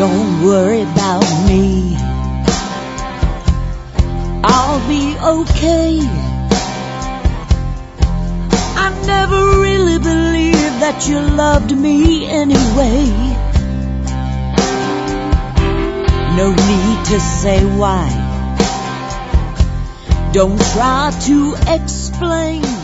Don't worry about me, I'll be okay. I never really believed that you loved me anyway. No need to say why. Don't try to explain.